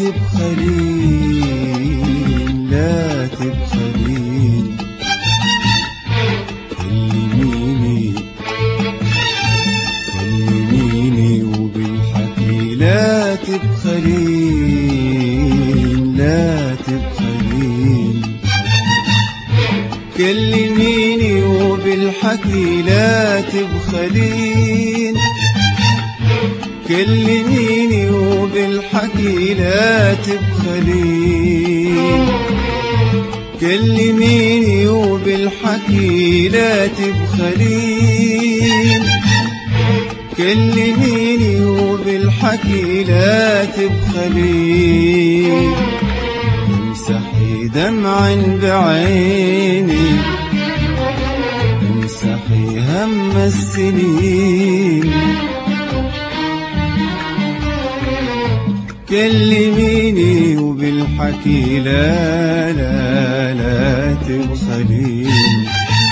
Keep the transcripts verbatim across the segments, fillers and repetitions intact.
تبخلين لا تبخلين كلميني كلميني وبالحكي لا تبخلين لا تبخلين كلميني وبالحكي لا تبخلين كلميني وبالحكي لا تبخلين كلميني وبالحكي لا تبخلين كلميني وبالحكي لا تبخلين امسحي دمعا بعيني امسحي هم السنين كلميني وبالحكي لا لا لا تبخلين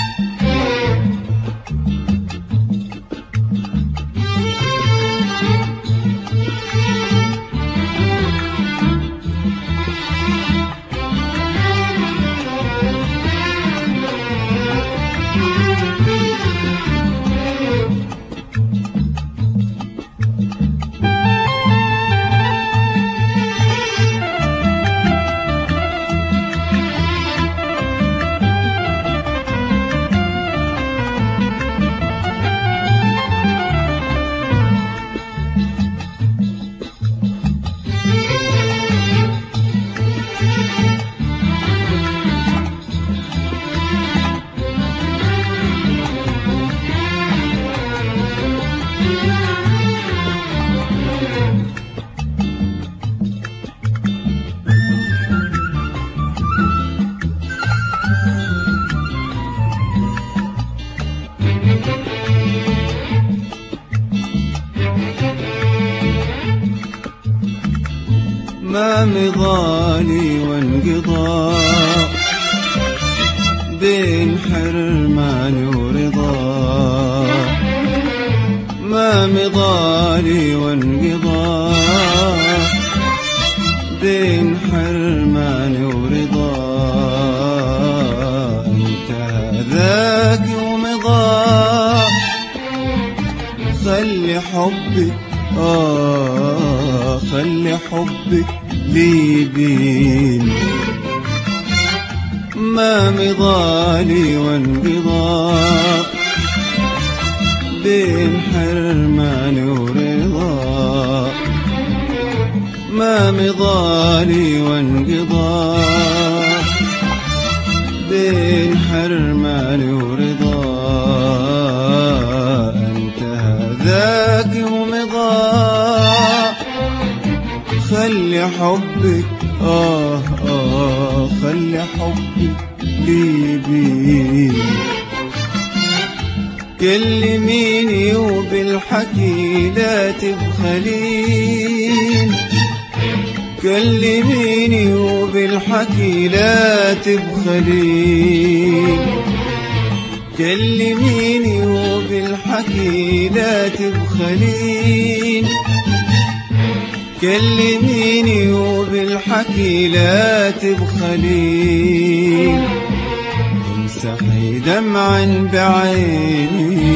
ما مضالي وانقضاء بين حرمان ورضا ما مضالي وانقضاء بين حرمان ورضا انتهى ذاك ومضى خلي حبك آه خلي حبك لي بين ما مضالي وانقضاء بين حرمان ورضا ما مضالي وانقضاء بين حرمان ورضا انتهى ذاك ومضى خلي حبك آه آه خلي حبك لي بين كلميني وبالحكي لا تبخلين كلميني وبالحكي لا تبخلين كلميني وبالحكي لا تبخلين كلميني وبالحكي لا تبخلين امسحي دمعا بعيني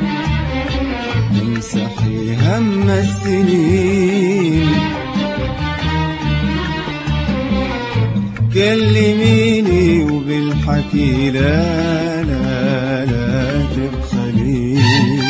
امسحي هم السنين كلميني وبالحكي لا لا لا تبخلين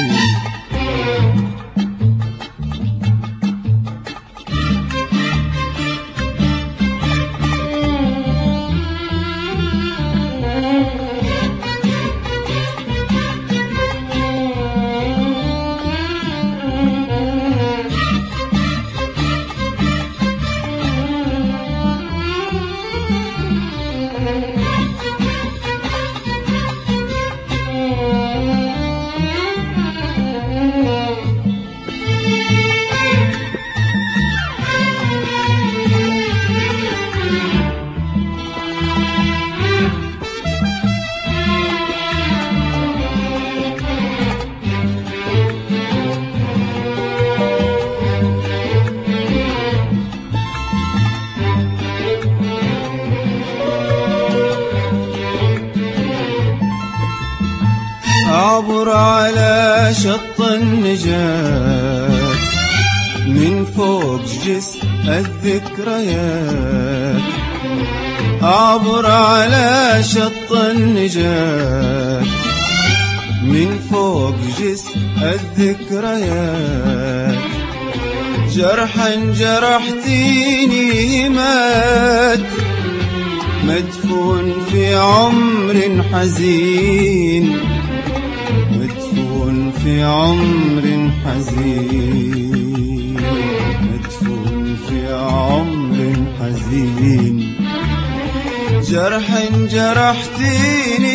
شط النجاة من فوق جسر الذكريات، أعبر على شط النجاة من فوق جسر الذكريات. جرحا جرحتيني مات مدفون في عمر حزين، مدفون في عمر حزين، مدفون في عمر حزين. جرحا جرحتيني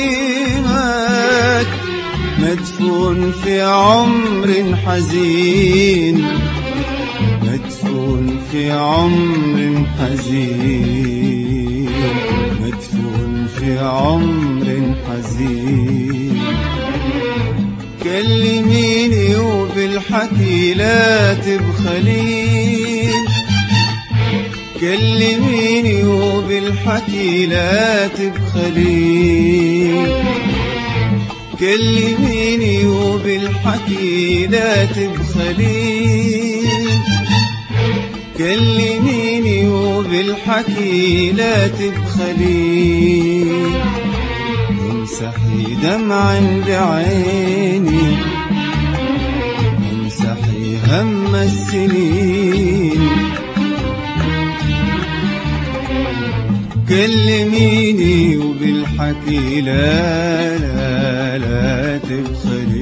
مات مدفون في عمر حزين، مدفون في عمر حزين، مدفون في عمر حزين. كلميني وبالحكي لا تبخلين، كلميني وبالحكي لا تبخلين، كلميني وبالحكي لا تبخلين، كلميني وبالحكي لا تبخلين. امسحي دمعا بعيني، امسحي هم السنين. كلميني وبالحكي لا لا لا تبخلين.